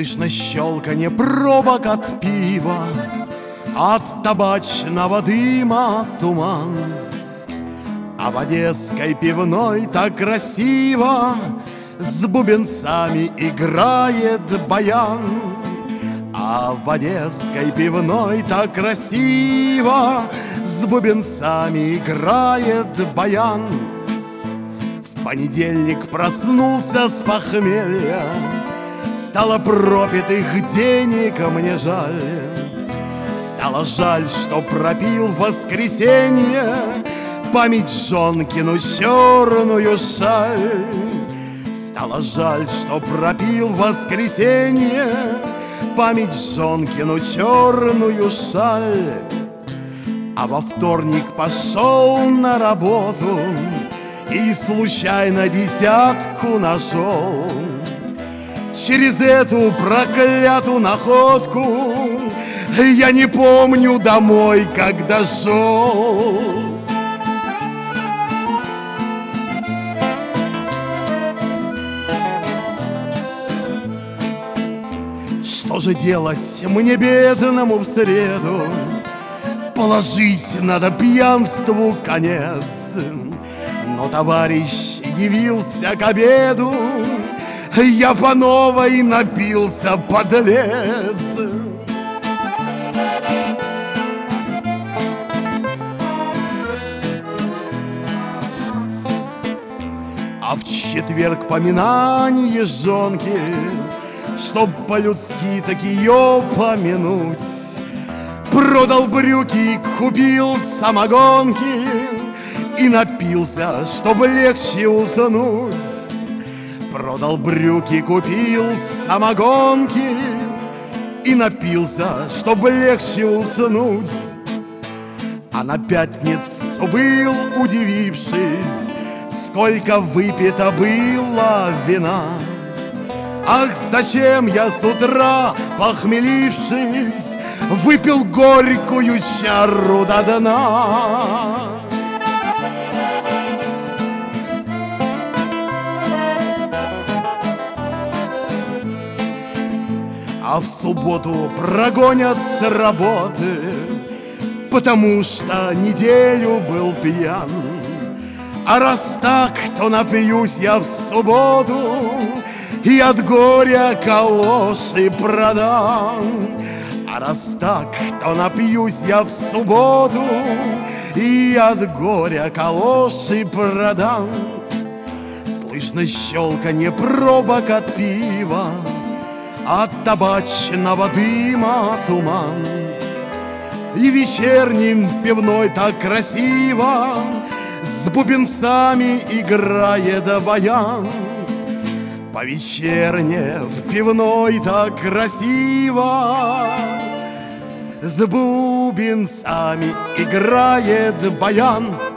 Слышно щелканье пробок от пива, от табачного дыма туман. А в одесской пивной так красиво с бубенцами играет баян. А в одесской пивной так красиво с бубенцами играет баян. В понедельник проснулся с похмелья, стало пропитых денег мне жаль. Стало жаль, что пропил в воскресенье память Жонкину черную шаль. Стало жаль, что пропил в воскресенье память Жонкину черную шаль. А во вторник пошел на работу и случайно десятку нашел. Через эту проклятую находку я не помню домой, как дошел. Что же делать мне, бедному, в среду? Положить надо пьянству конец. Но товарищ явился к обеду, я по новой напился, подлец. А в четверг поминание жонки, чтоб по-людски так ее помянуть, продал брюки, купил самогонки и напился, чтобы легче уснуть. Продал брюки, купил самогонки и напился, чтобы легче уснуть. А на пятницу был, удивившись, сколько выпито было вина. Ах, зачем я с утра, похмелившись, выпил горькую чару до дна? А в субботу прогонят с работы, потому что неделю был пьян. А раз так, то напьюсь я в субботу и от горя калоши продам. А раз так, то напьюсь я в субботу и от горя калоши продам. Слышно щелканье пробок от пива, от табачного дыма туман. И вечерним пивной так красиво с бубенцами играет баян. По вечерне в пивной так красиво с бубенцами играет баян.